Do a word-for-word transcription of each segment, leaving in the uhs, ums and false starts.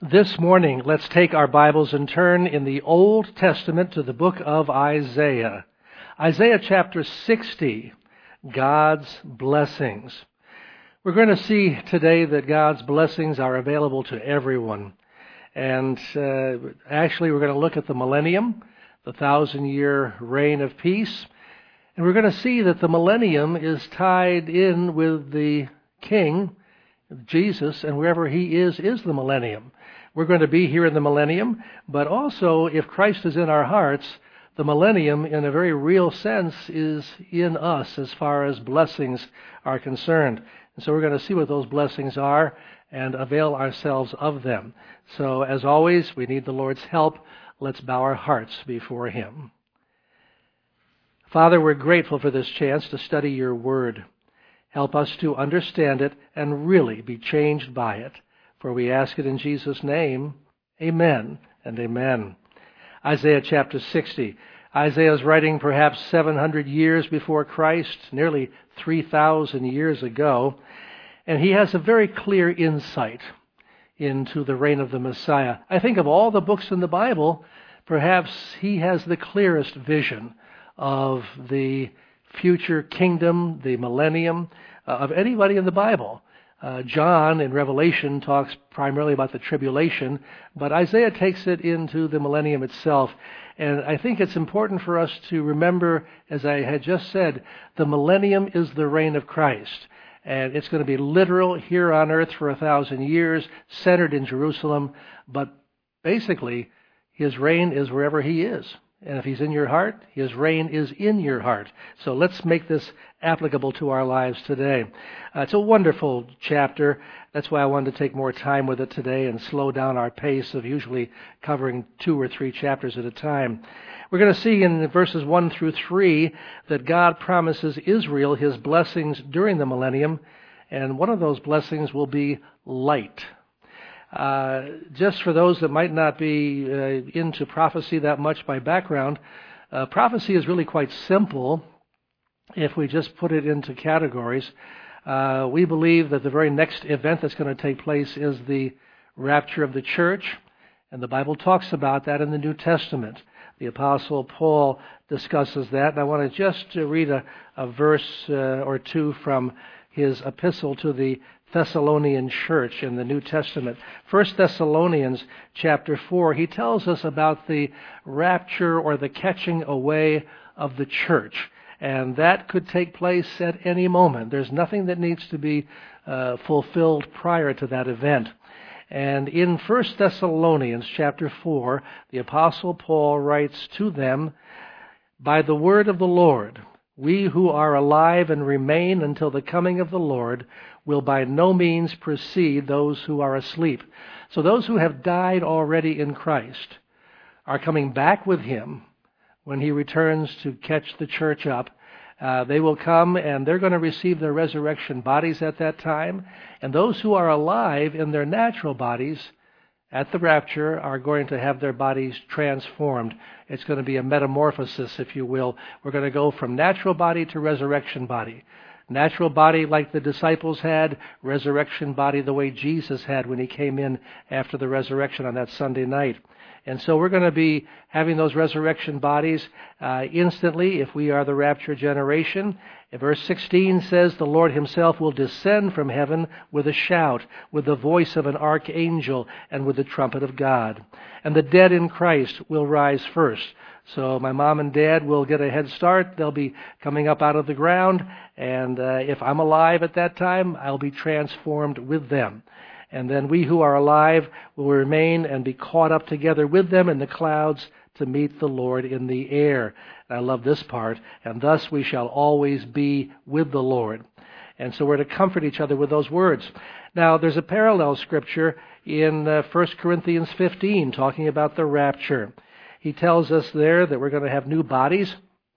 This morning, let's take our Bibles and turn in the Old Testament to the book of Isaiah. Isaiah chapter sixty, God's blessings. We're going to see today that God's blessings are available to everyone. And uh, actually, we're going to look at the millennium, the thousand-year reign of peace. And we're going to see that the millennium is tied in with the King, Jesus, and wherever he is, is the millennium. We're going to be here in the millennium, but also if Christ is in our hearts, the millennium in a very real sense is in us as far as blessings are concerned. And so we're going to see what those blessings are and avail ourselves of them. So as always, we need the Lord's help. Let's bow our hearts before him. Father, we're grateful for this chance to study your word. Help us to understand it and really be changed by it. For we ask it in Jesus' name, amen and amen. Isaiah chapter sixty. Isaiah is writing perhaps seven hundred years before Christ, nearly three thousand years ago, and he has a very clear insight into the reign of the Messiah. I think of all the books in the Bible, perhaps he has the clearest vision of the future kingdom, the millennium, uh, of anybody in the Bible. Uh, John in Revelation talks primarily about the tribulation, but Isaiah takes it into the millennium itself. And I think it's important for us to remember, as I had just said, the millennium is the reign of Christ. And it's going to be literal here on earth for a thousand years, centered in Jerusalem. But basically, his reign is wherever he is. And if he's in your heart, his reign is in your heart. So let's make this applicable to our lives today. Uh, it's a wonderful chapter. That's why I wanted to take more time with it today and slow down our pace of usually covering two or three chapters at a time. We're going to see in verses one through three that God promises Israel his blessings during the millennium, and one of those blessings will be light. Uh, just for those that might not be uh, into prophecy that much by background, uh, prophecy is really quite simple if we just put it into categories. Uh, we believe that the very next event that's going to take place is the rapture of the church, and the Bible talks about that in the New Testament. The Apostle Paul discusses that, and I want to just uh, read a, a verse uh, or two from his epistle to the Thessalonian church in the New Testament. First Thessalonians chapter four, he tells us about the rapture or the catching away of the church. And that could take place at any moment. There's nothing that needs to be uh, fulfilled prior to that event. And in First Thessalonians chapter four, the Apostle Paul writes to them, "By the word of the Lord, we who are alive and remain until the coming of the Lord will by no means precede those who are asleep." So those who have died already in Christ are coming back with him when he returns to catch the church up. Uh, they will come and they're going to receive their resurrection bodies at that time. And those who are alive in their natural bodies at the rapture are going to have their bodies transformed. It's going to be a metamorphosis, if you will. We're going to go from natural body to resurrection body. Natural body like the disciples had, resurrection body the way Jesus had when he came in after the resurrection on that Sunday night. And so we're going to be having those resurrection bodies uh, instantly if we are the rapture generation. Verse sixteen says, "The Lord himself will descend from heaven with a shout, with the voice of an archangel, and with the trumpet of God. And the dead in Christ will rise first." So my mom and dad will get a head start. They'll be coming up out of the ground. And uh, if I'm alive at that time, I'll be transformed with them. And then we who are alive will remain and be caught up together with them in the clouds to meet the Lord in the air. And I love this part. "And thus we shall always be with the Lord." And so we're to comfort each other with those words. Now, there's a parallel scripture in uh, First Corinthians fifteen talking about the rapture. He tells us there that we're going to have new bodies.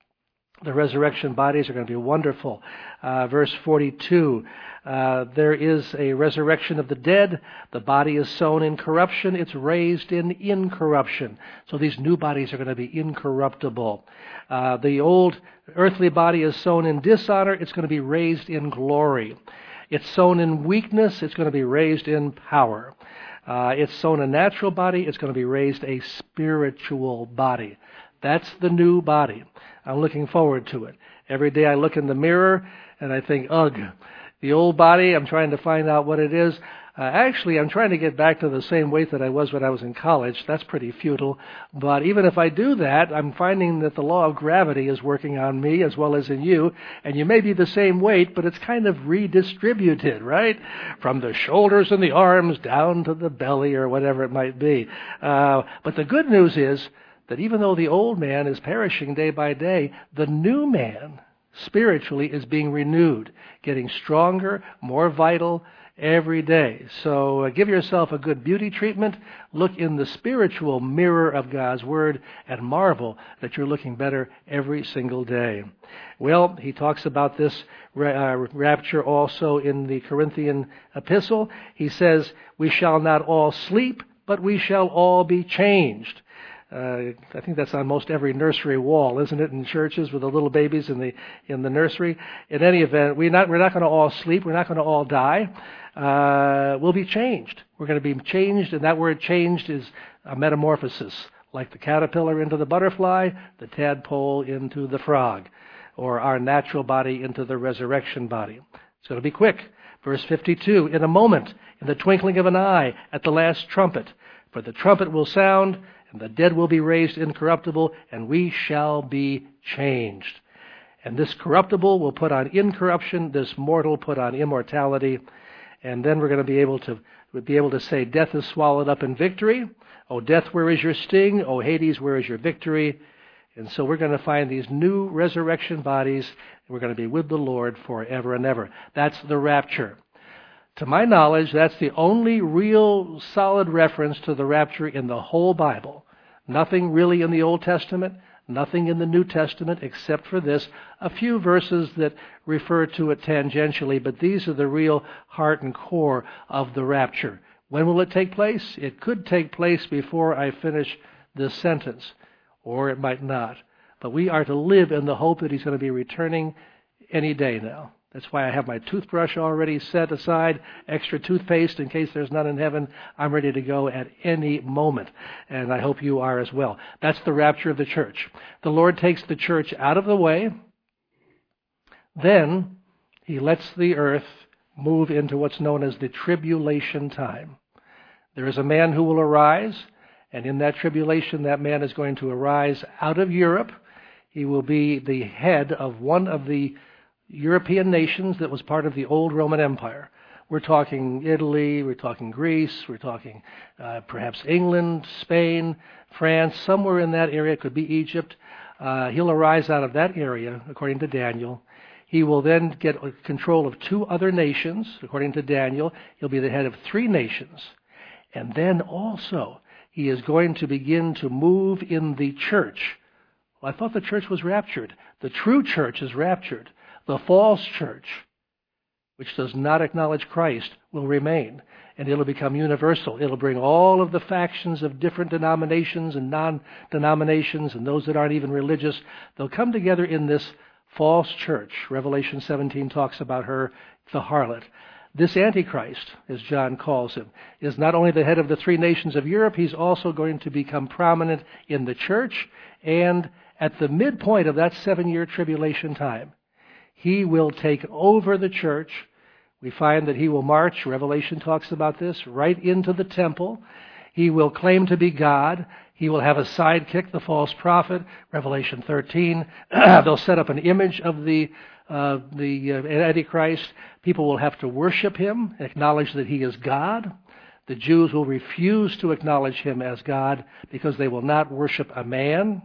The resurrection bodies are going to be wonderful. Uh, verse forty-two, uh, there is a resurrection of the dead. The body is sown in corruption. It's raised in incorruption. So these new bodies are going to be incorruptible. Uh, the old earthly body is sown in dishonor. It's going to be raised in glory. It's sown in weakness. It's going to be raised in power. Uh, it's sown a natural body. It's going to be raised a spiritual body. That's the new body. I'm looking forward to it. Every day I look in the mirror and I think, ugh, the old body, I'm trying to find out what it is. Uh, actually, I'm trying to get back to the same weight that I was when I was in college. That's pretty futile. But even if I do that, I'm finding that the law of gravity is working on me as well as in you. And you may be the same weight, but it's kind of redistributed, right? From the shoulders and the arms down to the belly or whatever it might be. Uh, but the good news is that even though the old man is perishing day by day, the new man spiritually is being renewed, getting stronger, more vital, every day. So uh, give yourself a good beauty treatment. Look in the spiritual mirror of God's Word and marvel that you're looking better every single day. Well, he talks about this uh, rapture also in the Corinthian epistle. He says, we shall not all sleep, but we shall all be changed. Uh, I think that's on most every nursery wall, isn't it, in churches with the little babies in the in the nursery. In any event, we're not we're not going to all sleep. We're not going to all die. Uh, we'll be changed. We're going to be changed, and that word "changed" is a metamorphosis, like the caterpillar into the butterfly, the tadpole into the frog, or our natural body into the resurrection body. It's going to be quick. Verse fifty-two: in a moment, in the twinkling of an eye, at the last trumpet, for the trumpet will sound. And the dead will be raised incorruptible, and we shall be changed. And this corruptible will put on incorruption, this mortal put on immortality. And then we're going to be able to be able to say, death is swallowed up in victory. O death, where is your sting? O Hades, where is your victory? And so we're going to find these new resurrection bodies, and we're going to be with the Lord forever and ever. That's the rapture. To my knowledge, that's the only real solid reference to the rapture in the whole Bible. Nothing really in the Old Testament, nothing in the New Testament except for this. A few verses that refer to it tangentially, but these are the real heart and core of the rapture. When will it take place? It could take place before I finish this sentence, or it might not. But we are to live in the hope that He's going to be returning any day now. That's why I have my toothbrush already set aside, extra toothpaste in case there's none in heaven. I'm ready to go at any moment, and I hope you are as well. That's the rapture of the church. The Lord takes the church out of the way. Then He lets the earth move into what's known as the tribulation time. There is a man who will arise, and in that tribulation, that man is going to arise out of Europe. He will be the head of one of the European nations that was part of the old Roman Empire. We're talking Italy, we're talking Greece, we're talking uh, perhaps England, Spain, France, somewhere in that area. It could be Egypt. Uh, he'll arise out of that area, according to Daniel. He will then get control of two other nations, according to Daniel. He'll be the head of three nations. And then also, he is going to begin to move in the church. Well, I thought the church was raptured. The true church is raptured. The false church, which does not acknowledge Christ, will remain, and it'll become universal. It'll bring all of the factions of different denominations and non-denominations and those that aren't even religious. They'll come together in this false church. Revelation seventeen talks about her, the harlot. This Antichrist, as John calls him, is not only the head of the three nations of Europe, he's also going to become prominent in the church, and at the midpoint of that seven-year tribulation time, he will take over the church. We find that he will march, Revelation talks about this, right into the temple. He will claim to be God. He will have a sidekick, the false prophet, Revelation thirteen. They'll set up an image of the uh, the uh, Antichrist. People will have to worship him, acknowledge that he is God. The Jews will refuse to acknowledge him as God because they will not worship a man.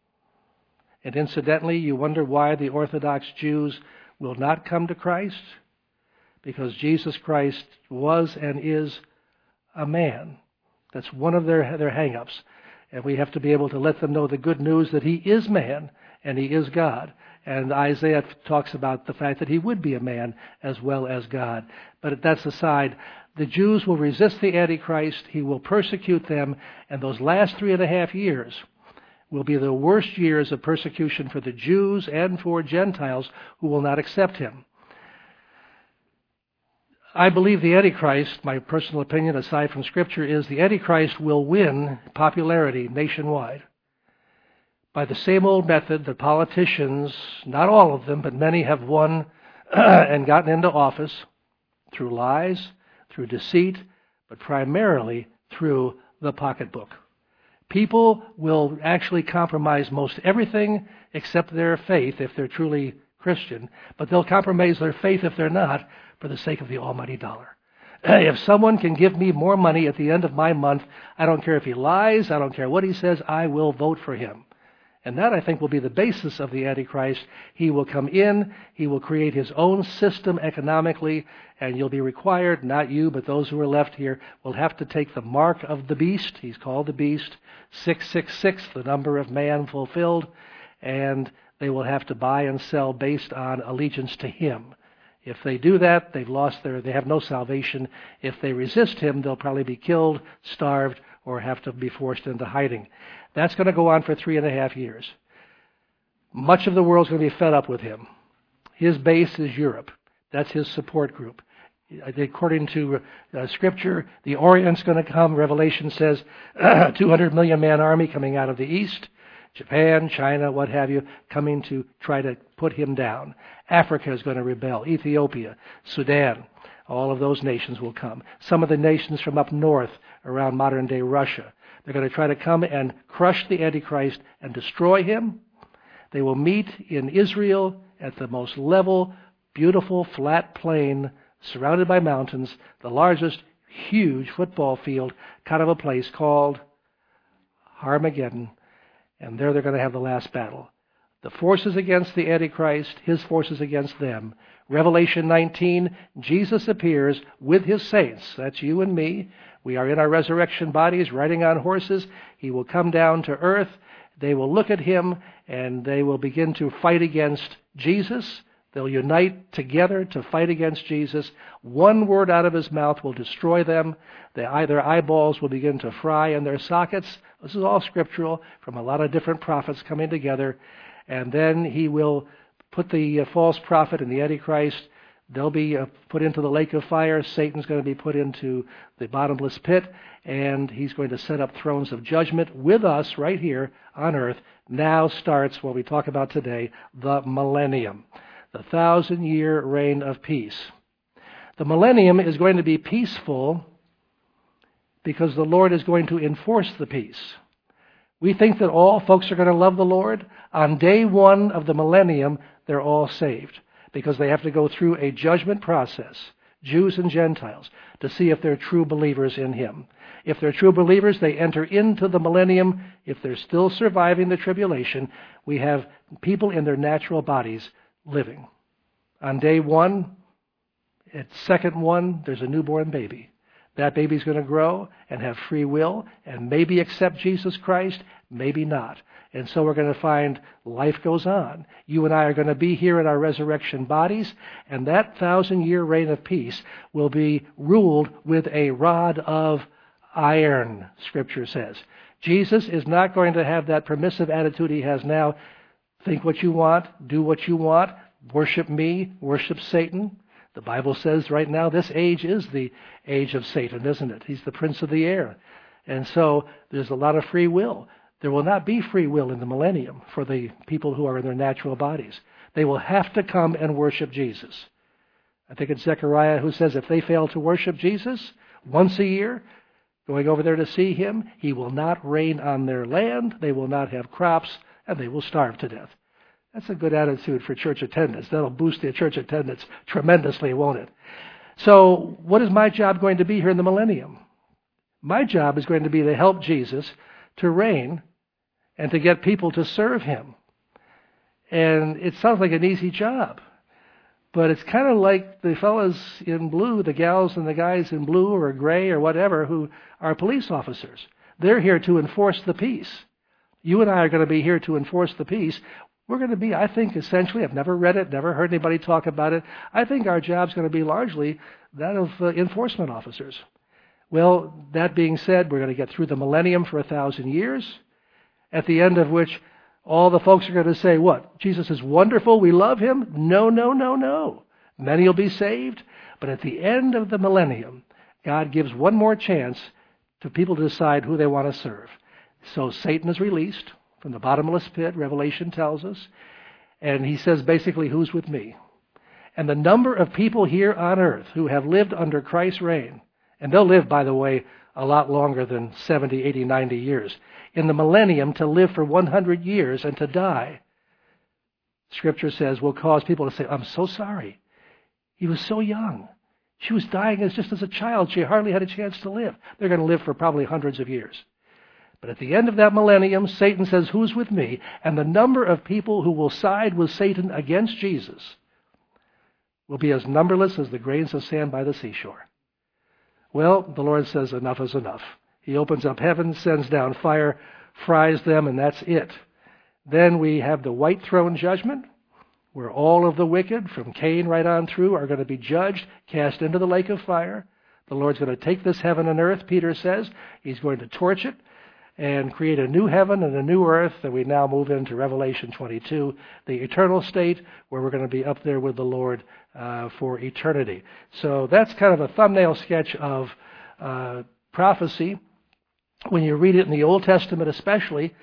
And incidentally, you wonder why the Orthodox Jews will not come to Christ? Because Jesus Christ was and is a man. That's one of their, their hang-ups. And we have to be able to let them know the good news that he is man and he is God. And Isaiah talks about the fact that he would be a man as well as God. But that's aside. The Jews will resist the Antichrist. He will persecute them. And those last three and a half years will be the worst years of persecution for the Jews and for Gentiles who will not accept him. I believe the Antichrist, my personal opinion aside from Scripture, is the Antichrist will win popularity nationwide by the same old method that politicians, not all of them, but many have won and gotten into office through lies, through deceit, but primarily through the pocketbook. People will actually compromise most everything except their faith if they're truly Christian, but they'll compromise their faith if they're not for the sake of the almighty dollar. If someone can give me more money at the end of my month, I don't care if he lies, I don't care what he says, I will vote for him. And that, I think, will be the basis of the Antichrist. He will come in, he will create his own system economically, and you'll be required, not you, but those who are left here, will have to take the mark of the beast. He's called the beast, six six six, the number of man fulfilled, and they will have to buy and sell based on allegiance to him. If they do that, they've lost their, they have no salvation. If they resist him, they'll probably be killed, starved, or have to be forced into hiding. That's going to go on for three and a half years. Much of the world's going to be fed up with him. His base is Europe. That's his support group. According to uh, Scripture, the Orient's going to come. Revelation says two hundred million man army coming out of the east. Japan, China, what have you, coming to try to put him down. Africa is going to rebel. Ethiopia, Sudan, all of those nations will come. Some of the nations from up north around modern-day Russia. They're going to try to come and crush the Antichrist and destroy him. They will meet in Israel at the most level, beautiful, flat plain, surrounded by mountains, the largest, huge football field, kind of a place called Armageddon. And there they're going to have the last battle. The forces against the Antichrist, his forces against them. Revelation nineteen, Jesus appears with his saints. That's you and me. We are in our resurrection bodies, riding on horses. He will come down to earth. They will look at him, and they will begin to fight against Jesus. They'll unite together to fight against Jesus. One word out of his mouth will destroy them. Their, their eyeballs will begin to fry in their sockets. This is all scriptural from a lot of different prophets coming together. And then he will put the uh, false prophet and the Antichrist. They'll be uh, put into the lake of fire. Satan's going to be put into the bottomless pit. And he's going to set up thrones of judgment with us right here on earth. Now starts what we talk about today, the millennium. The thousand-year reign of peace. The millennium is going to be peaceful because the Lord is going to enforce the peace. We think that all folks are going to love the Lord. On day one of the millennium, they're all saved because they have to go through a judgment process, Jews and Gentiles, to see if they're true believers in him. If they're true believers, they enter into the millennium. If they're still surviving the tribulation, we have people in their natural bodies living. On day one, at second one, there's a newborn baby. That baby's going to grow and have free will and maybe accept Jesus Christ, maybe not. And so we're going to find life goes on. You and I are going to be here in our resurrection bodies, and that thousand-year reign of peace will be ruled with a rod of iron, Scripture says. Jesus is not going to have that permissive attitude he has now. Think what you want, do what you want, worship me, worship Satan. The Bible says right now this age is the age of Satan, isn't it? He's the prince of the air. And so there's a lot of free will. There will not be free will in the millennium for the people who are in their natural bodies. They will have to come and worship Jesus. I think it's Zechariah who says if they fail to worship Jesus once a year, going over there to see him, he will not reign on their land, they will not have crops, and they will starve to death. That's a good attitude for church attendance. That'll boost the church attendance tremendously, won't it? So what is my job going to be here in the millennium? My job is going to be to help Jesus to reign and to get people to serve him. And it sounds like an easy job. But it's kind of like the fellas in blue, the gals and the guys in blue or gray or whatever who are police officers. They're here to enforce the peace. You and I are going to be here to enforce the peace. We're going to be, I think, essentially, I've never read it, never heard anybody talk about it. I think our job's going to be largely that of uh, enforcement officers. Well, that being said, we're going to get through the millennium for a thousand years, at the end of which all the folks are going to say, what? Jesus is wonderful, we love him? No, no, no, no. Many will be saved, But at the end of the millennium, God gives one more chance to people to decide who they want to serve. So Satan is released from the bottomless pit, Revelation tells us, and he says basically, who's with me? And the number of people here on earth who have lived under Christ's reign, and they'll live, by the way, a lot longer than seventy, eighty, ninety years. In the millennium, to live for one hundred years and to die, Scripture says, will cause people to say, I'm so sorry. He was so young. She was dying as just as a child. She hardly had a chance to live. They're going to live for probably hundreds of years. But at the end of that millennium, Satan says, who's with me? And the number of people who will side with Satan against Jesus will be as numberless as the grains of sand by the seashore. Well, the Lord says enough is enough. He opens up heaven, sends down fire, fries them, and that's it. Then we have the white throne judgment, where all of the wicked, from Cain right on through, are going to be judged, cast into the lake of fire. The Lord's going to take this heaven and earth, Peter says. He's going to torch it and create a new heaven and a new earth. And we now move into Revelation twenty-two, the eternal state, where we're going to be up there with the Lord uh, for eternity. So that's kind of a thumbnail sketch of uh, prophecy. When you read it in the Old Testament especially,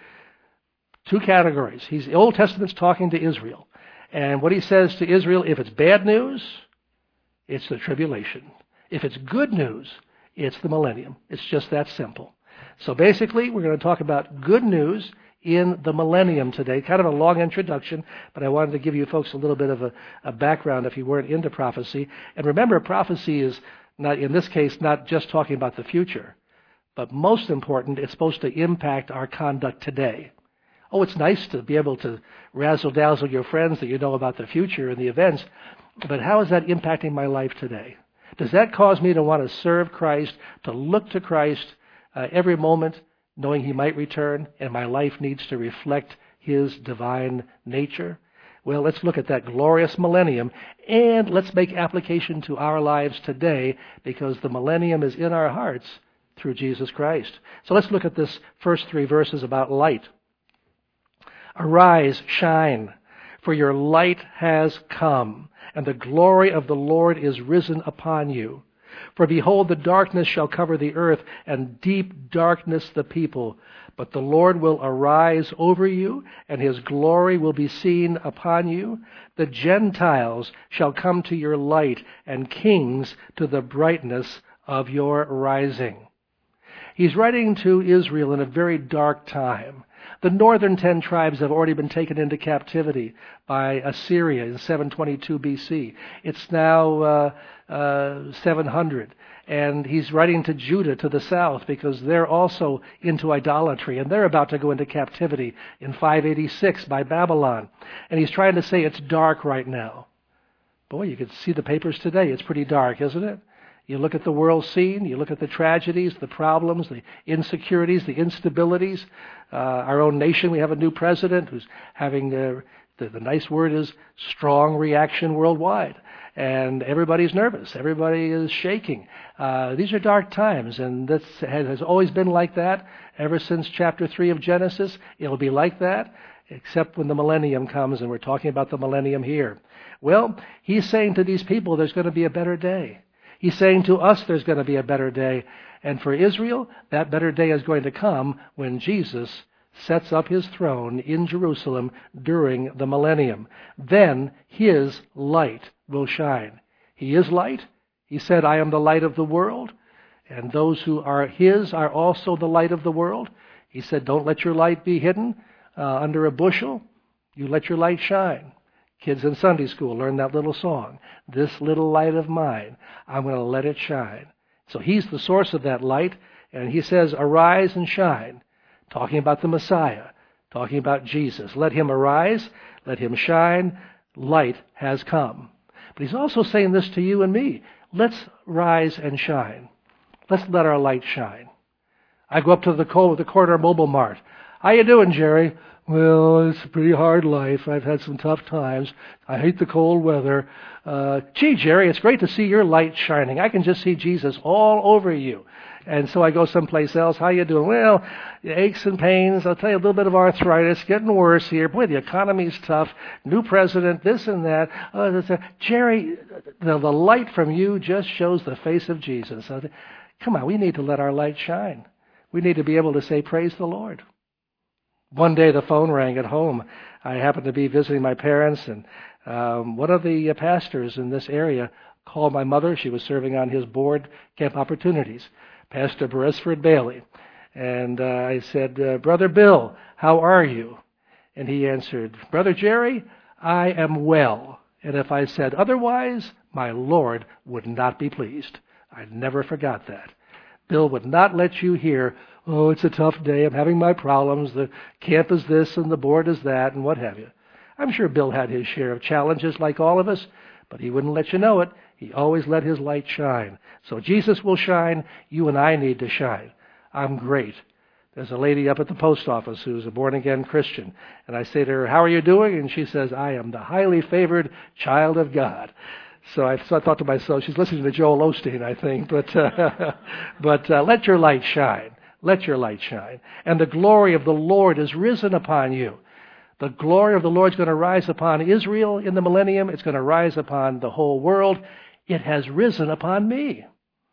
two categories. He's, the Old Testament's talking to Israel. And what he says to Israel, if it's bad news, it's the tribulation. If it's good news, it's the millennium. It's just that simple. So basically, we're going to talk about good news in the millennium today. Kind of a long introduction, but I wanted to give you folks a little bit of a, a background if you weren't into prophecy. And remember, prophecy is, not in this case, not just talking about the future, but most important, it's supposed to impact our conduct today. Oh, it's nice to be able to razzle-dazzle your friends that you know about the future and the events, but how is that impacting my life today? Does that cause me to want to serve Christ, to look to Christ uh, every moment, knowing He might return, and my life needs to reflect His divine nature? Well, let's look at that glorious millennium, and let's make application to our lives today, because the millennium is in our hearts through Jesus Christ. So let's look at this first three verses about light. Arise, shine, for your light has come, and the glory of the Lord is risen upon you. For behold, the darkness shall cover the earth, and deep darkness the people. But the Lord will arise over you, and His glory will be seen upon you. The Gentiles shall come to your light, and kings to the brightness of your rising. He's writing to Israel in a very dark time. The northern ten tribes have already been taken into captivity by Assyria in seven twenty-two B C. It's now uh, uh, seven hundred. And he's writing to Judah to the south because they're also into idolatry, and they're about to go into captivity in five eighty-six by Babylon. And he's trying to say it's dark right now. Boy, you can see the papers today. It's pretty dark, isn't it? You look at the world scene, you look at the tragedies, the problems, the insecurities, the instabilities. Uh, our own nation, we have a new president who's having, uh, the, the nice word is strong reaction worldwide. And everybody's nervous. Everybody is shaking. Uh, these are dark times, and this has always been like that ever since chapter three of Genesis. It'll be like that, except when the millennium comes, and we're talking about the millennium here. Well, he's saying to these people there's going to be a better day. He's saying to us there's going to be a better day. And for Israel, that better day is going to come when Jesus sets up His throne in Jerusalem during the millennium. Then His light will shine. He is light. He said, I am the light of the world. And those who are His are also the light of the world. He said, don't let your light be hidden uh, under a bushel. You let your light shine. Kids in Sunday school learn that little song. This little light of mine, I'm going to let it shine. So He's the source of that light, and He says, arise and shine, talking about the Messiah, talking about Jesus. Let Him arise, let Him shine, light has come. But He's also saying this to you and me. Let's rise and shine. Let's let our light shine. I go up to the, co- the corner mobile mart. How you doing, Jerry? Well, it's a pretty hard life. I've had some tough times. I hate the cold weather. Uh, gee, Jerry, it's great to see your light shining. I can just see Jesus all over you. And so I go someplace else. How you doing? Well, aches and pains. I'll tell you, a little bit of arthritis. Getting worse here. Boy, the economy's tough. New president, this and that. Oh, this, uh, Jerry, the, the light from you just shows the face of Jesus. Uh, come on, we need to let our light shine. We need to be able to say, praise the Lord. One day the phone rang at home. I happened to be visiting my parents, and um, one of the pastors in this area called my mother. She was serving on his board, Camp Opportunities, Pastor Beresford Bailey. And uh, I said, uh, Brother Bill, how are you? And he answered, Brother Jerry, I am well. And if I said otherwise, my Lord would not be pleased. I never forgot that. Bill would not let you hear, oh, it's a tough day, I'm having my problems, the camp is this and the board is that, and what have you. I'm sure Bill had his share of challenges like all of us, but he wouldn't let you know it. He always let his light shine. So Jesus will shine, you and I need to shine. I'm great. There's a lady up at the post office who's a born-again Christian, and I say to her, how are you doing? And she says, I am the highly favored child of God. So I, so I thought to myself, she's listening to Joel Osteen, I think, but uh, but uh, let your light shine. Let your light shine. And the glory of the Lord is risen upon you. The glory of the Lord is going to rise upon Israel in the millennium. It's going to rise upon the whole world. It has risen upon me.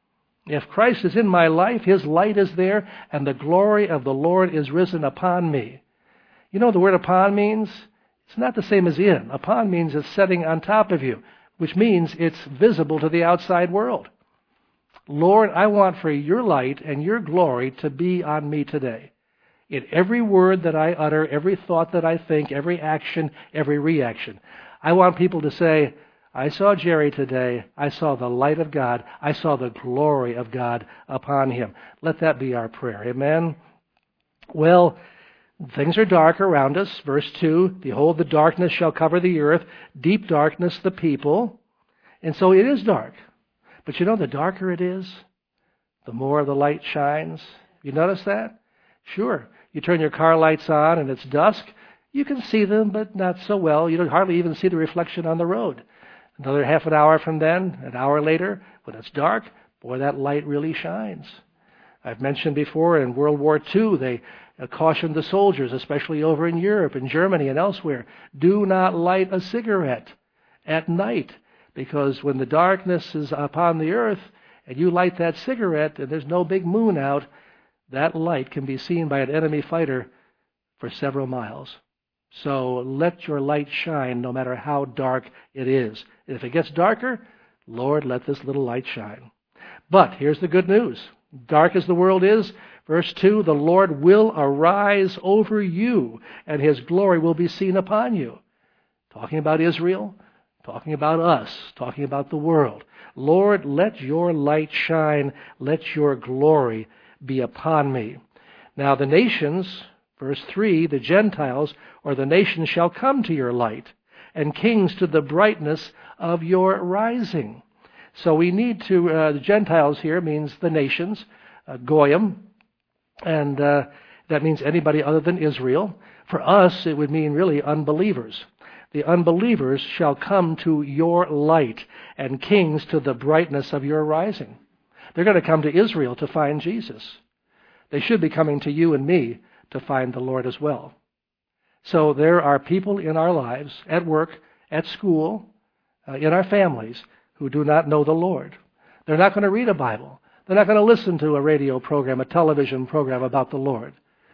If Christ is in my life, His light is there, and the glory of the Lord is risen upon me. You know what the word upon means? It's not the same as in. Upon means it's setting on top of you, which means it's visible to the outside world. Lord, I want for your light and your glory to be on me today. In every word that I utter, every thought that I think, every action, every reaction. I want people to say, I saw Jerry today. I saw the light of God. I saw the glory of God upon him. Let that be our prayer. Amen? Well, things are dark around us. Verse two, behold, the darkness shall cover the earth, deep darkness the people. And so it is dark. But you know, the darker it is, the more the light shines. You notice that? Sure. You turn your car lights on and it's dusk. You can see them, but not so well. You don't hardly even see the reflection on the road. Another half an hour from then, an hour later, when it's dark, boy, that light really shines. I've mentioned before in World War Two, they cautioned the soldiers, especially over in Europe, in Germany and elsewhere, do not light a cigarette at night, because when the darkness is upon the earth and you light that cigarette and there's no big moon out, that light can be seen by an enemy fighter for several miles. So let your light shine no matter how dark it is. If it gets darker, Lord, let this little light shine. But here's the good news. Dark as the world is, verse two, the Lord will arise over you, and His glory will be seen upon you. Talking about Israel, talking about us, talking about the world. Lord, let your light shine, let your glory be upon me. Now the nations, verse three, the Gentiles or the nations shall come to your light, and kings to the brightness of your rising. So we need to, uh, the Gentiles here means the nations, uh, Goyim, and uh, that means anybody other than Israel. For us, it would mean really unbelievers. The unbelievers shall come to your light, and kings to the brightness of your rising. They're going to come to Israel to find Jesus. They should be coming to you and me to find the Lord as well. So there are people in our lives, at work, at school, uh, in our families, who do not know the Lord. They're not going to read a Bible. They're not going to listen to a radio program, a television program about the Lord.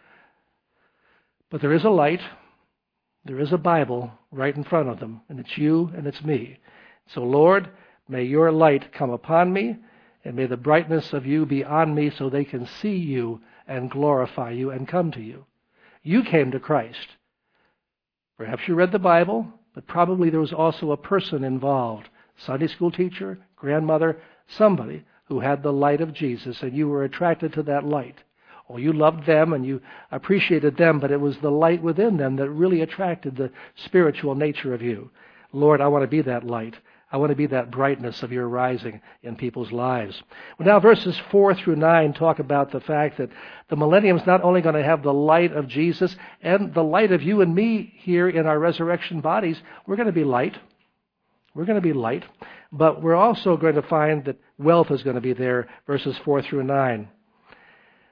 But there is a light. There is a Bible right in front of them, and it's you and it's me. So, Lord, may your light come upon me, and may the brightness of you be on me so they can see you and glorify you and come to you. You came to Christ. Perhaps you read the Bible, but probably there was also a person involved, Sunday school teacher, grandmother, somebody who had the light of Jesus, and you were attracted to that light. Or you loved them and you appreciated them, but it was the light within them that really attracted the spiritual nature of you. Lord, I want to be that light. I want to be that brightness of your rising in people's lives. Well, now verses four through nine talk about the fact that the millennium is not only going to have the light of Jesus and the light of you and me here in our resurrection bodies. We're going to be light. We're going to be light. But we're also going to find that wealth is going to be there, verses four through nine.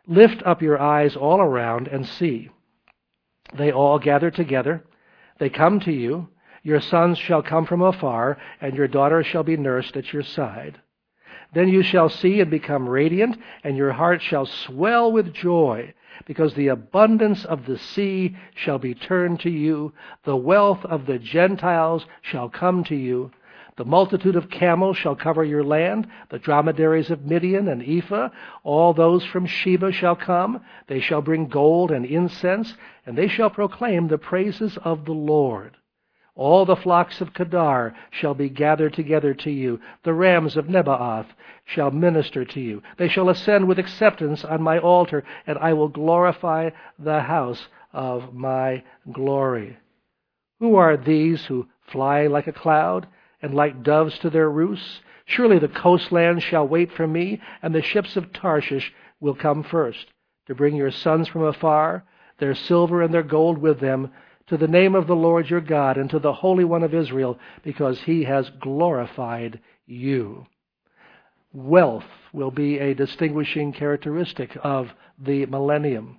Lift up your eyes all around and see. They all gather together. They come to you. Your sons shall come from afar, and your daughters shall be nursed at your side. Then you shall see and become radiant, and your heart shall swell with joy, because the abundance of the sea shall be turned to you. The wealth of the Gentiles shall come to you. The multitude of camels shall cover your land, the dromedaries of Midian and Ephah. All those from Sheba shall come. They shall bring gold and incense, and they shall proclaim the praises of the Lord. All the flocks of Kedar shall be gathered together to you. The rams of Nebaioth shall minister to you. They shall ascend with acceptance on my altar, and I will glorify the house of my glory. Who are these who fly like a cloud, and like doves to their roosts? Surely the coastlands shall wait for me, and the ships of Tarshish will come first, to bring your sons from afar, their silver and their gold with them, to the name of the Lord your God, and to the Holy One of Israel, because he has glorified you. Wealth will be a distinguishing characteristic of the millennium.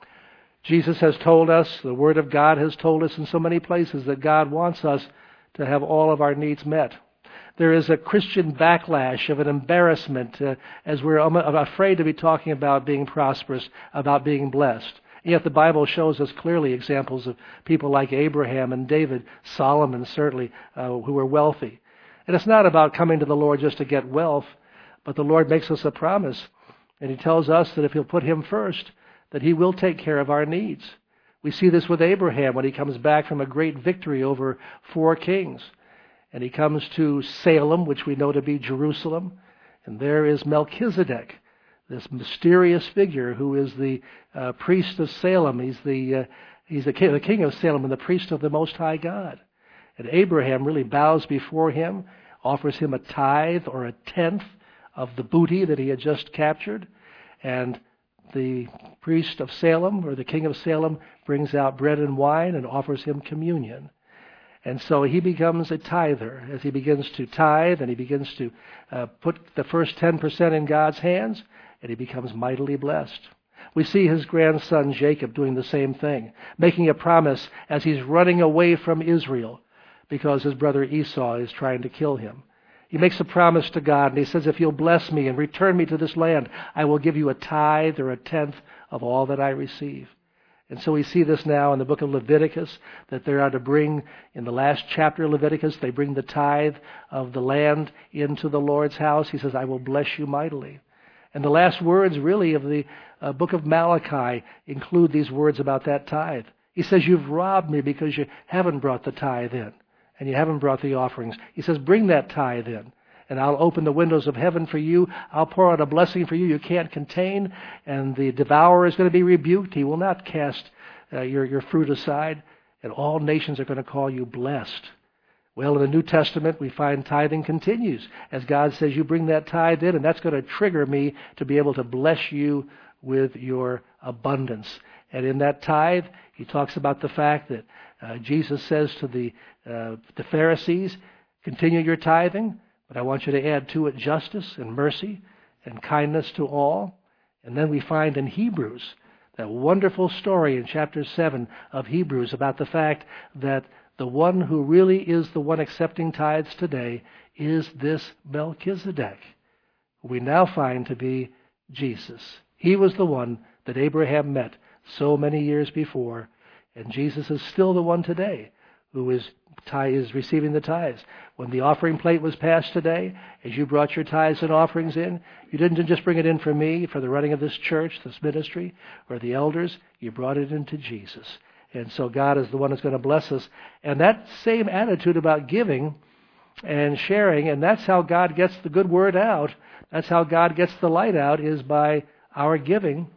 Jesus has told us, the Word of God has told us in so many places, that God wants us to have all of our needs met. There is a Christian backlash of an embarrassment uh, as we're afraid to be talking about being prosperous, about being blessed. Yet the Bible shows us clearly examples of people like Abraham and David, Solomon certainly, uh, who were wealthy. And it's not about coming to the Lord just to get wealth, but the Lord makes us a promise. And he tells us that if he'll put him first, that he will take care of our needs. We see this with Abraham when he comes back from a great victory over four kings. And he comes to Salem, which we know to be Jerusalem. And there is Melchizedek, this mysterious figure who is the uh, priest of Salem. He's the uh, he's the king, the king of Salem and the priest of the Most High God. And Abraham really bows before him, offers him a tithe or a tenth of the booty that he had just captured. And the priest of Salem, or the king of Salem, brings out bread and wine and offers him communion. And so he becomes a tither as he begins to tithe, and he begins to uh, put the first ten percent in God's hands, and he becomes mightily blessed. We see his grandson Jacob doing the same thing, making a promise as he's running away from Israel because his brother Esau is trying to kill him. He makes a promise to God, and he says, if you'll bless me and return me to this land, I will give you a tithe or a tenth of all that I receive. And so we see this now in the book of Leviticus, that they are to bring, in the last chapter of Leviticus, they bring the tithe of the land into the Lord's house. He says, I will bless you mightily. And the last words, really, of the uh, book of Malachi include these words about that tithe. He says, you've robbed me because you haven't brought the tithe in, and you haven't brought the offerings. He says, bring that tithe in, and I'll open the windows of heaven for you. I'll pour out a blessing for you you can't contain, and the devourer is going to be rebuked. He will not cast uh, your, your fruit aside, and all nations are going to call you blessed. Well, in the New Testament, we find tithing continues, as God says, you bring that tithe in, and that's going to trigger me to be able to bless you with your abundance. And in that tithe, he talks about the fact that uh, Jesus says to the, uh, the Pharisees, continue your tithing, but I want you to add to it justice and mercy and kindness to all. And then we find in Hebrews, that wonderful story in chapter seven of Hebrews about the fact that the one who really is the one accepting tithes today is this Melchizedek, who we now find to be Jesus. He was the one that Abraham met so many years before, and Jesus is still the one today who is is receiving the tithes. When the offering plate was passed today, as you brought your tithes and offerings in, you didn't just bring it in for me, for the running of this church, this ministry, or the elders. You brought it into Jesus. And so God is the one that's going to bless us. And that same attitude about giving and sharing, and that's how God gets the good word out. That's how God gets the light out, is by our giving.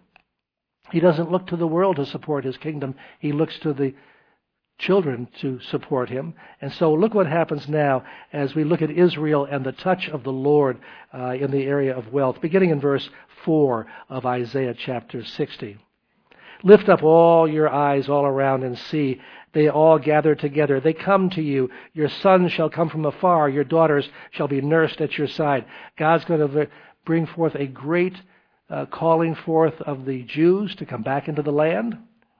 He doesn't look to the world to support his kingdom. He looks to the children to support him. And so look what happens now as we look at Israel and the touch of the Lord uh, in the area of wealth, beginning in verse four of Isaiah chapter sixty. Lift up all your eyes all around and see. They all gather together. They come to you. Your sons shall come from afar. Your daughters shall be nursed at your side. God's going to bring forth a great uh, calling forth of the Jews to come back into the land.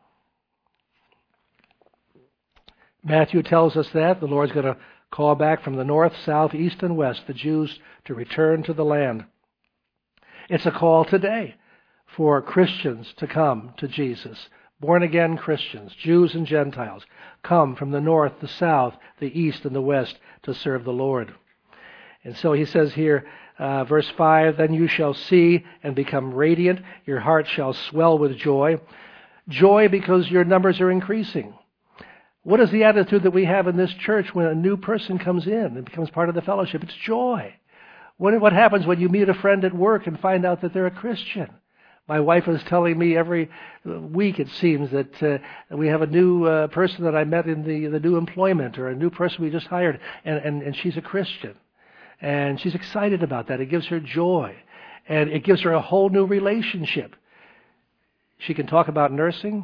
Matthew tells us that the Lord's going to call back from the north, south, east, and west the Jews to return to the land. It's a call today for Christians to come to Jesus. Born-again Christians, Jews and Gentiles, come from the north, the south, the east, and the west to serve the Lord. And so he says here, uh, verse five, then you shall see and become radiant. Your heart shall swell with joy. Joy because your numbers are increasing. What is the attitude that we have in this church when a new person comes in and becomes part of the fellowship? It's joy. What, what happens when you meet a friend at work and find out that they're a Christian? My wife is telling me every week, it seems, that uh, we have a new uh, person that I met in the, the new employment, or a new person we just hired, and, and, and she's a Christian. And she's excited about that. It gives her joy. And it gives her a whole new relationship. She can talk about nursing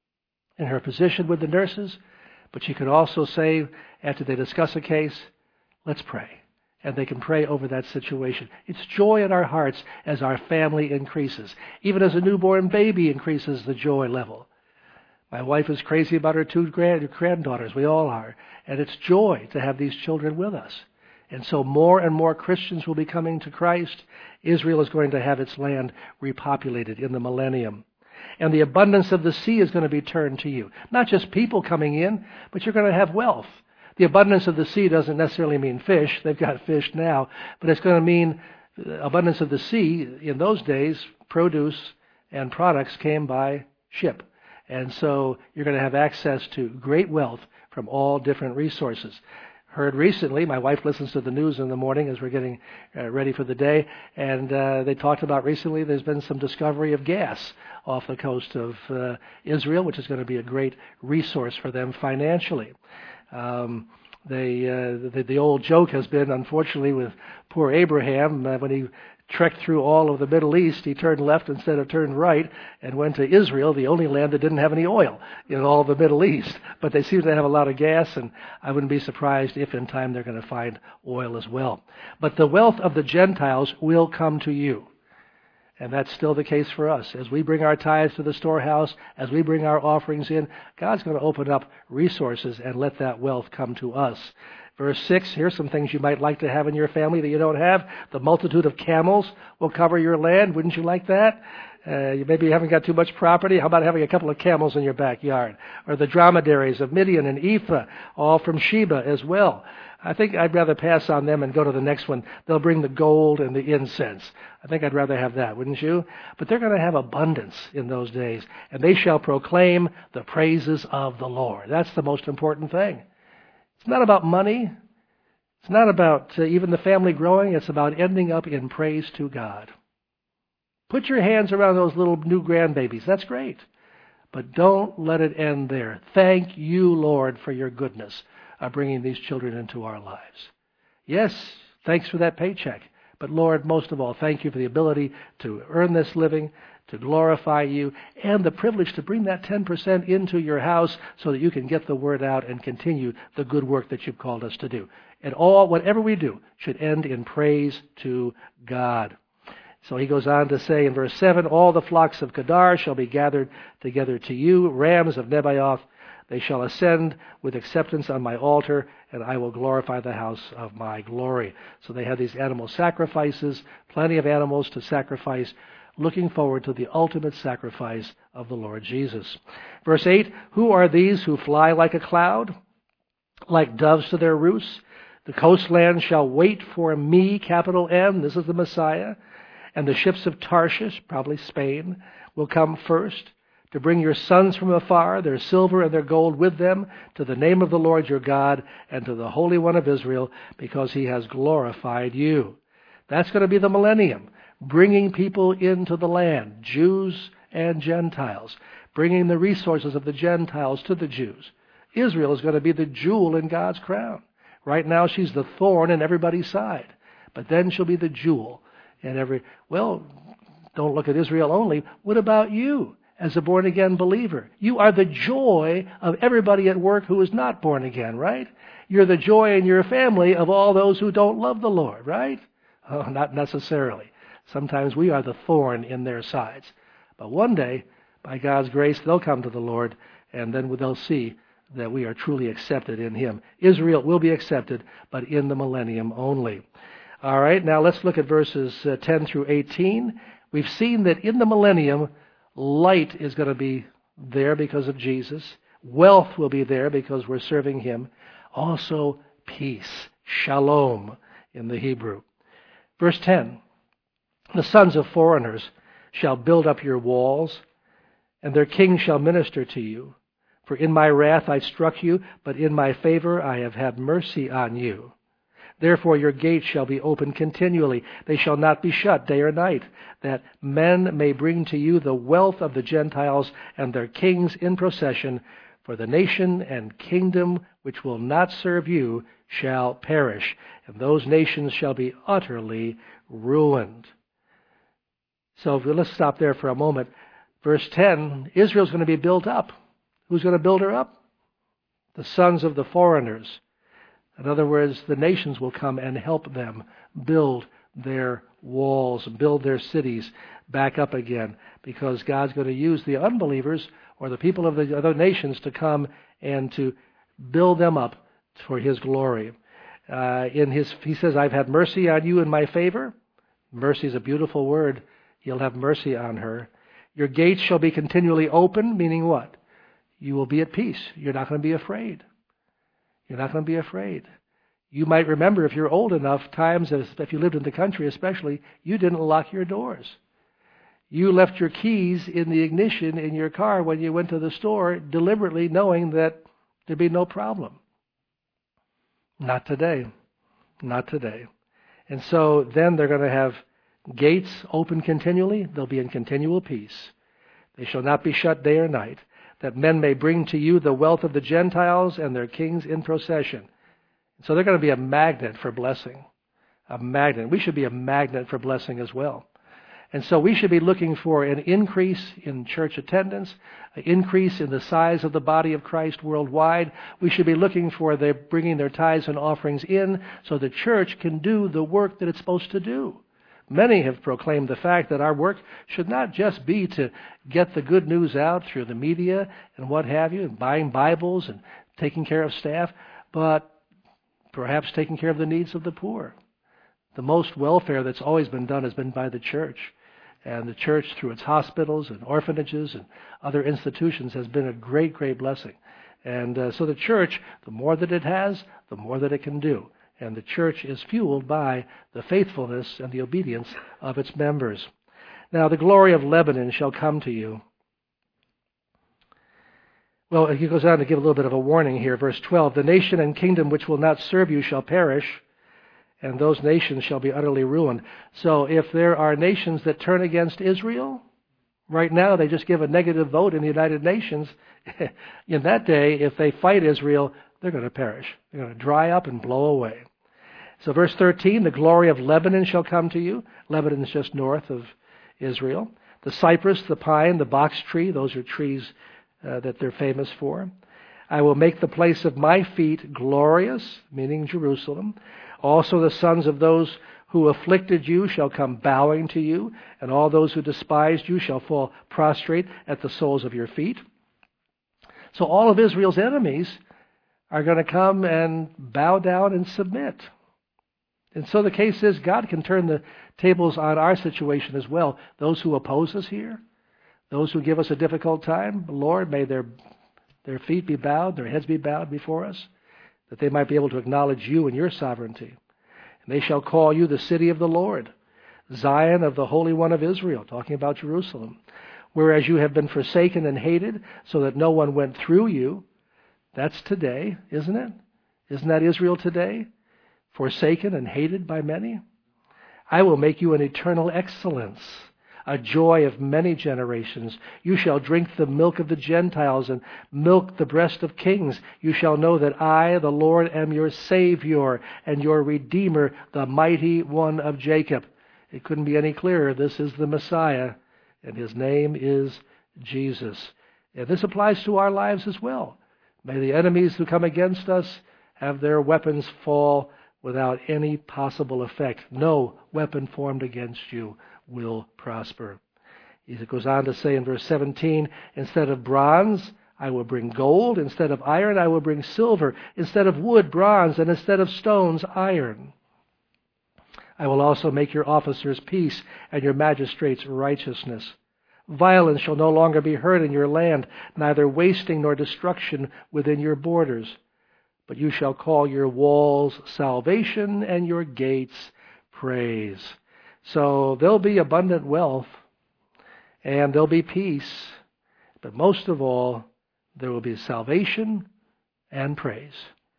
and her position with the nurses, but she could also say, after they discuss a case, let's pray. And they can pray over that situation. It's joy in our hearts as our family increases. Even as a newborn baby increases the joy level. My wife is crazy about her two grand, granddaughters. We all are. And it's joy to have these children with us. And so more and more Christians will be coming to Christ. Israel is going to have its land repopulated in the millennium. And the abundance of the sea is going to be turned to you. Not just people coming in, but you're going to have wealth. The abundance of the sea doesn't necessarily mean fish. They've got fish now. But it's going to mean abundance of the sea. In those days, produce and products came by ship. And so you're going to have access to great wealth from all different resources. Heard recently, my wife listens to the news in the morning as we're getting uh, ready for the day, and uh, they talked about recently there's been some discovery of gas off the coast of uh, Israel, which is going to be a great resource for them financially. Um, they, uh, the, the old joke has been, unfortunately, with poor Abraham, uh, when he trekked through all of the Middle East, he turned left instead of turned right and went to Israel, the only land that didn't have any oil in all of the Middle East. But they seem to have a lot of gas, and I wouldn't be surprised if in time they're going to find oil as well. But the wealth of the Gentiles will come to you. And that's still the case for us. As we bring our tithes to the storehouse, as we bring our offerings in, God's going to open up resources and let that wealth come to us. Verse six, here's some things you might like to have in your family that you don't have. The multitude of camels will cover your land. Wouldn't you like that? Uh, you maybe haven't got too much property. How about having a couple of camels in your backyard? Or the dromedaries of Midian and Ephah, all from Sheba as well. I think I'd rather pass on them and go to the next one. They'll bring the gold and the incense. I think I'd rather have that, wouldn't you? But they're going to have abundance in those days. And they shall proclaim the praises of the Lord. That's the most important thing. It's not about money. It's not about uh, even the family growing. It's about ending up in praise to God. Put your hands around those little new grandbabies. That's great. But don't let it end there. Thank you, Lord, for your goodness of bringing these children into our lives. Yes, thanks for that paycheck. But Lord, most of all, thank you for the ability to earn this living, to glorify you, and the privilege to bring that ten percent into your house so that you can get the word out and continue the good work that you've called us to do. And all, whatever we do, should end in praise to God. So he goes on to say in verse seven, all the flocks of Kedar shall be gathered together to you, rams of Nebaioth. They shall ascend with acceptance on my altar, and I will glorify the house of my glory. So they had these animal sacrifices, plenty of animals to sacrifice, looking forward to the ultimate sacrifice of the Lord Jesus. Verse eight, who are these who fly like a cloud, like doves to their roosts? The coastland shall wait for me, capital M, this is the Messiah, and the ships of Tarshish, probably Spain, will come first, to bring your sons from afar, their silver and their gold with them, to the name of the Lord your God, and to the Holy One of Israel, because he has glorified you. That's going to be the millennium, bringing people into the land, Jews and Gentiles, bringing the resources of the Gentiles to the Jews. Israel is going to be the jewel in God's crown. Right now she's the thorn in everybody's side, but then she'll be the jewel in every... Well, don't look at Israel only. What about you? As a born-again believer, you are the joy of everybody at work who is not born again, right? You're the joy in your family of all those who don't love the Lord, right? Oh, not necessarily. Sometimes we are the thorn in their sides. But one day, by God's grace, they'll come to the Lord, and then they'll see that we are truly accepted in Him. Israel will be accepted, but in the millennium only. All right, now let's look at verses uh, ten through eighteen. We've seen that in the millennium, light is going to be there because of Jesus. Wealth will be there because we're serving Him. Also, peace, shalom in the Hebrew. Verse ten, the sons of foreigners shall build up your walls, and their king shall minister to you. For in my wrath I struck you, but in my favor I have had mercy on you. Therefore your gates shall be open continually. They shall not be shut day or night, that men may bring to you the wealth of the Gentiles and their kings in procession. For the nation and kingdom which will not serve you shall perish, and those nations shall be utterly ruined. So if we, let's stop there for a moment. Verse ten, Israel's going to be built up. Who's going to build her up? The sons of the foreigners. In other words, the nations will come and help them build their walls, build their cities back up again, because God's going to use the unbelievers or the people of the other nations to come and to build them up for His glory. Uh, in his, he says, I've had mercy on you in my favor. Mercy is a beautiful word. He'll have mercy on her. Your gates shall be continually open, meaning what? You will be at peace. You're not going to be afraid. You're not going to be afraid. You might remember, if you're old enough, times, as if you lived in the country especially, you didn't lock your doors. You left your keys in the ignition in your car when you went to the store, deliberately knowing that there'd be no problem. Not today. Not today. And so then they're going to have gates open continually. They'll be in continual peace. They shall not be shut day or night, that men may bring to you the wealth of the Gentiles and their kings in procession. So they're going to be a magnet for blessing. A magnet. We should be a magnet for blessing as well. And so we should be looking for an increase in church attendance, an increase in the size of the body of Christ worldwide. We should be looking for their bringing their tithes and offerings in so the church can do the work that it's supposed to do. Many have proclaimed the fact that our work should not just be to get the good news out through the media and what have you, and buying Bibles and taking care of staff, but perhaps taking care of the needs of the poor. The most welfare that's always been done has been by the church. And the church, through its hospitals and orphanages and other institutions, has been a great, great blessing. And uh, so the church, the more that it has, the more that it can do. And the church is fueled by the faithfulness and the obedience of its members. Now, the glory of Lebanon shall come to you. Well, he goes on to give a little bit of a warning here. Verse twelve, the nation and kingdom which will not serve you shall perish, and those nations shall be utterly ruined. So if there are nations that turn against Israel, right now they just give a negative vote in the United Nations. In that day, if they fight Israel, they're going to perish. They're going to dry up and blow away. So verse thirteen, the glory of Lebanon shall come to you. Lebanon is just north of Israel. The cypress, the pine, the box tree, those are trees uh, that they're famous for. I will make the place of my feet glorious, meaning Jerusalem. Also the sons of those who afflicted you shall come bowing to you, and all those who despised you shall fall prostrate at the soles of your feet. So all of Israel's enemies are going to come and bow down and submit. And so the case is, God can turn the tables on our situation as well. Those who oppose us here, those who give us a difficult time, Lord, may their their feet be bowed, their heads be bowed before us, that they might be able to acknowledge you and your sovereignty. And they shall call you the city of the Lord, Zion of the Holy One of Israel, talking about Jerusalem. Whereas you have been forsaken and hated, so that no one went through you. That's today, isn't it? Isn't that Israel today? Forsaken and hated by many? I will make you an eternal excellence, a joy of many generations. You shall drink the milk of the Gentiles and milk the breast of kings. You shall know that I, the Lord, am your Savior and your Redeemer, the mighty one of Jacob. It couldn't be any clearer. This is the Messiah, and his name is Jesus. And this applies to our lives as well. May the enemies who come against us have their weapons fall without any possible effect. No weapon formed against you will prosper. It goes on to say in verse seventeen, instead of bronze, I will bring gold. Instead of iron, I will bring silver. Instead of wood, bronze. And instead of stones, iron. I will also make your officers peace and your magistrates righteousness. Violence shall no longer be heard in your land, neither wasting nor destruction within your borders. But you shall call your walls salvation and your gates praise. So there'll be abundant wealth and there'll be peace. But most of all, there will be salvation and praise.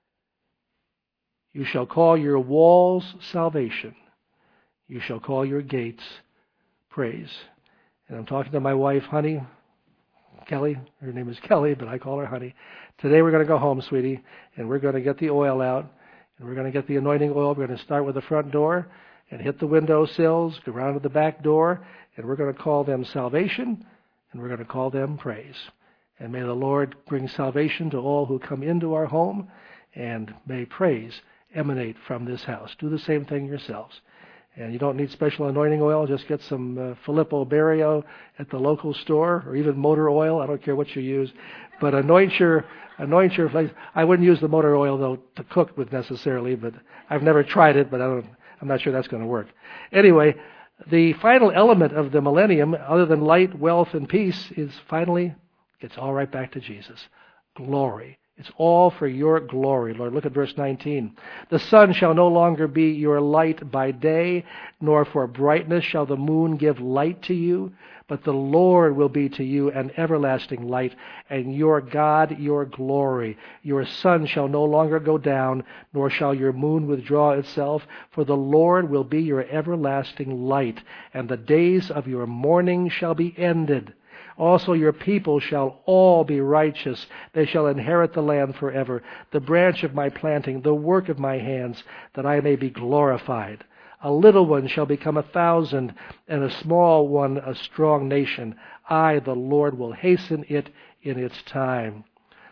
You shall call your walls salvation. You shall call your gates praise. And I'm talking to my wife, Honey, Kelly. Her name is Kelly, but I call her Honey. Today we're going to go home, sweetie, and we're going to get the oil out, and we're going to get the anointing oil. We're going to start with the front door and hit the window sills, go around to the back door, and we're going to call them salvation, and we're going to call them praise. And may the Lord bring salvation to all who come into our home, and may praise emanate from this house. Do the same thing yourselves. And you don't need special anointing oil. Just get some uh, Filippo Berio at the local store, or even motor oil. I don't care what you use. But anoint your, anoint your place. I wouldn't use the motor oil, though, to cook with necessarily, but I've never tried it, but I don't, I'm not sure that's going to work. Anyway, the final element of the millennium, other than light, wealth, and peace, is finally, it's all right back to Jesus. Glory. It's all for your glory, Lord. Look at verse nineteen. The sun shall no longer be your light by day, nor for brightness shall the moon give light to you, but the Lord will be to you an everlasting light, and your God your glory. Your sun shall no longer go down, nor shall your moon withdraw itself, for the Lord will be your everlasting light, and the days of your mourning shall be ended. Also your people shall all be righteous. They shall inherit the land forever. The branch of my planting, the work of my hands, that I may be glorified. A little one shall become a thousand, and a small one a strong nation. I, the Lord, will hasten it in its time.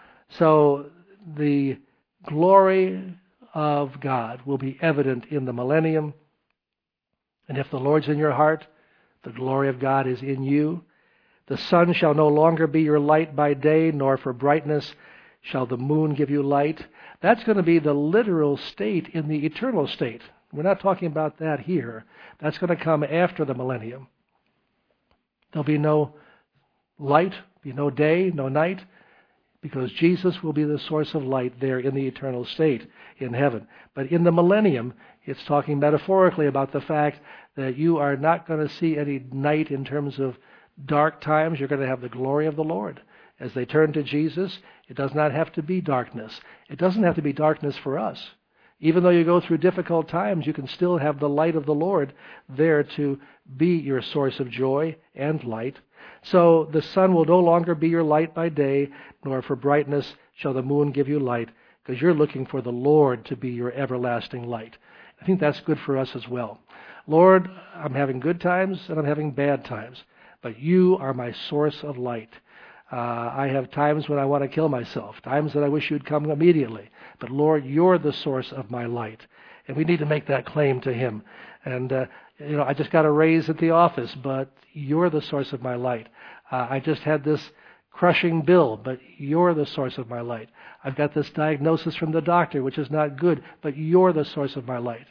So the glory of God will be evident in the millennium. And if the Lord's in your heart, the glory of God is in you. The sun shall no longer be your light by day, nor for brightness shall the moon give you light. That's going to be the literal state in the eternal state. We're not talking about that here. That's going to come after the millennium. There'll be no light, be no day, no night, because Jesus will be the source of light there in the eternal state in heaven. But in the millennium, it's talking metaphorically about the fact that you are not going to see any night in terms of dark times. You're going to have the glory of the Lord. As they turn to Jesus, it does not have to be darkness. It doesn't have to be darkness for us. Even though you go through difficult times, you can still have the light of the Lord there to be your source of joy and light. So the sun will no longer be your light by day, nor for brightness shall the moon give you light, because you're looking for the Lord to be your everlasting light. I think that's good for us as well. Lord, I'm having good times and I'm having bad times, but you are my source of light. Uh, I have times when I want to kill myself, times that I wish you'd come immediately. But Lord, you're the source of my light. And we need to make that claim to him. And, uh, you know, I just got a raise at the office, but you're the source of my light. Uh, I just had this crushing bill, but you're the source of my light. I've got this diagnosis from the doctor, which is not good, but you're the source of my light.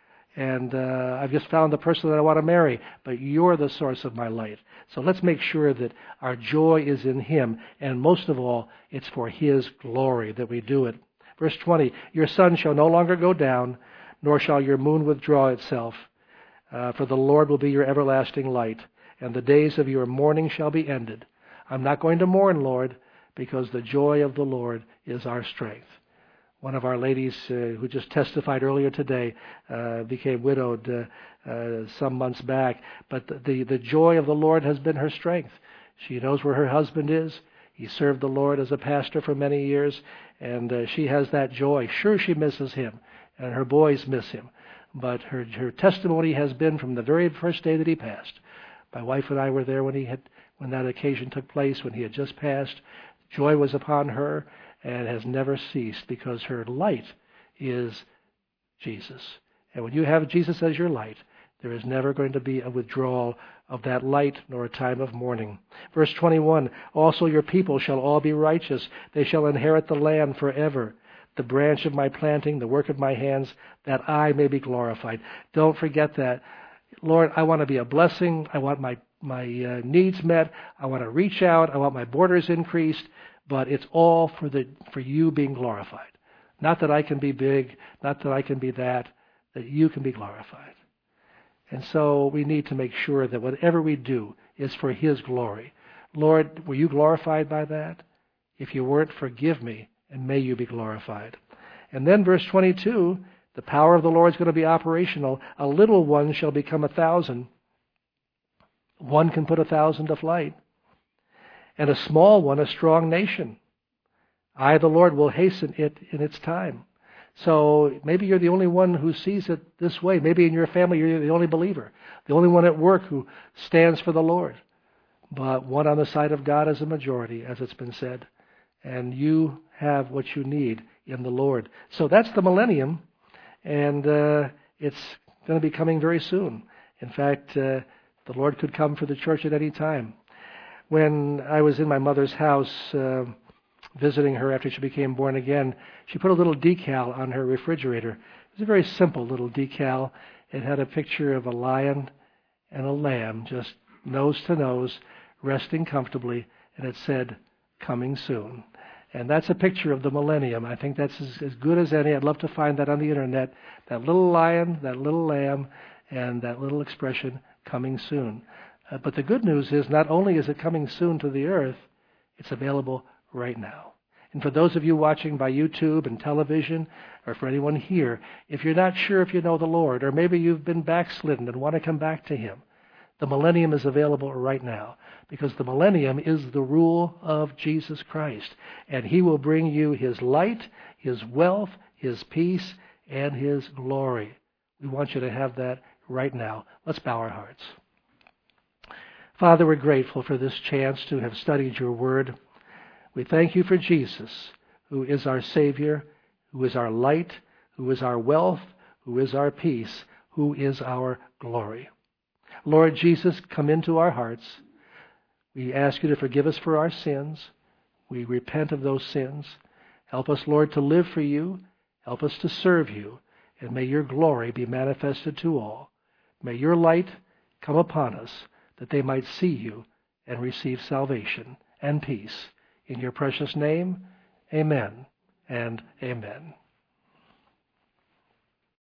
And uh, I've just found the person that I want to marry, but you're the source of my light. So let's make sure that our joy is in him, and most of all, it's for his glory that we do it. Verse twenty, your sun shall no longer go down, nor shall your moon withdraw itself, uh, for the Lord will be your everlasting light, and the days of your mourning shall be ended. I'm not going to mourn, Lord, because the joy of the Lord is our strength. One of our ladies uh, who just testified earlier today uh, became widowed uh, uh, some months back. But the, the, the joy of the Lord has been her strength. She knows where her husband is. He served the Lord as a pastor for many years, and uh, she has that joy. Sure, she misses him, and her boys miss him. But her, her testimony has been from the very first day that he passed. My wife and I were there when he had when that occasion took place, when he had just passed. Joy was upon her, and has never ceased, because her light is Jesus. And when you have Jesus as your light, There is never going to be a withdrawal of that light nor a time of mourning. Verse twenty-one, also your people shall all be righteous. They shall inherit the land forever. The branch of my planting, the work of my hands, that I may be glorified. Don't forget that. Lord, I want to be a blessing. I want my, my uh, needs met. I want to reach out. I want my borders increased. But it's all for the for you being glorified. Not that I can be big, not that I can be that, that you can be glorified. And so we need to make sure that whatever we do is for His glory. Lord, were you glorified by that? If you weren't, forgive me, and may you be glorified. And then verse twenty-two, the power of the Lord is going to be operational. A little one shall become a thousand. One can put a thousand to flight. And a small one, a strong nation. I, the Lord, will hasten it in its time. So maybe you're the only one who sees it this way. Maybe in your family you're the only believer, the only one at work who stands for the Lord. But one on the side of God is a majority, as it's been said. And you have what you need in the Lord. So that's the millennium, and uh, it's going to be coming very soon. In fact, uh, the Lord could come for the church at any time. When I was in my mother's house uh, visiting her after she became born again, she put a little decal on her refrigerator. It was a very simple little decal. It had a picture of a lion and a lamb, just nose to nose, resting comfortably, and it said, coming soon. And that's a picture of the millennium. I think that's as, as good as any. I'd love to find that on the internet. That little lion, that little lamb, and that little expression, coming soon. Uh, but the good news is not only is it coming soon to the earth, it's available right now. And for those of you watching by YouTube and television, or for anyone here, if you're not sure if you know the Lord, or maybe you've been backslidden and want to come back to Him, the millennium is available right now, because the millennium is the rule of Jesus Christ. And He will bring you His light, His wealth, His peace, and His glory. We want you to have that right now. Let's bow our hearts. Father, we're grateful for this chance to have studied your word. We thank you for Jesus, who is our Savior, who is our light, who is our wealth, who is our peace, who is our glory. Lord Jesus, come into our hearts. We ask you to forgive us for our sins. We repent of those sins. Help us, Lord, to live for you. Help us to serve you. And may your glory be manifested to all. May your light come upon us, that they might see you and receive salvation and peace. In your precious name, amen and amen.